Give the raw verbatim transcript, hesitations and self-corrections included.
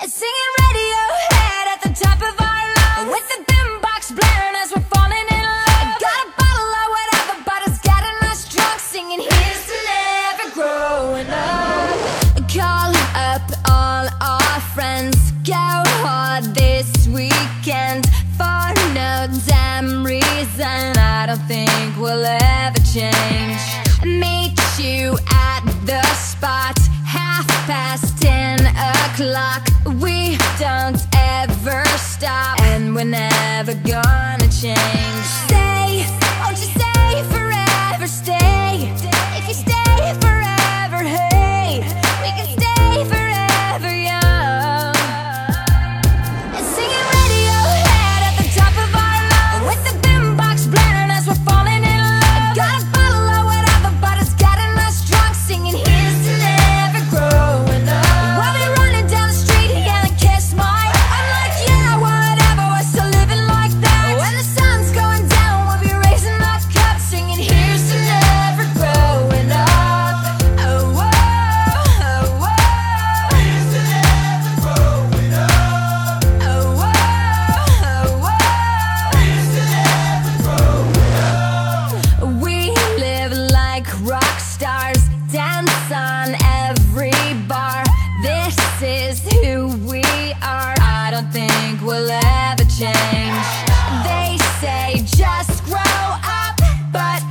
Singing Radiohead at the top of our lungs, with the boombox blaring as we're falling in love. Got a bottle of whatever, but it's getting us drunk. Singing here's to never growing up. Call up all our friends, go hard this weekend. For no damn reason, I don't think we'll ever change. Meet you at the spot, half past ten o'clock. We don't ever stop, and we're never gonna change. Stay, won't you stay forever, stay. If you stay forever, hey, we can stay forever young. Singing Radiohead at the top of our lungs, with the boombox blaring as we're falling in love. Got a bottle of whatever, but it's getting us drunk. Singing here's to never growing up. While we running down the street yelling kiss my, I'm like yeah whatever, we're still living like that. When the sun's going down we'll be raising our cups, singing here's to never growing up. Oh whoa, oh whoa, here's to never growing up. Oh whoa, oh whoa, here's to never growing up. We live like rock stars, dance on every bar. This is who we are, I don't think we'll ever change. They say just grow up, but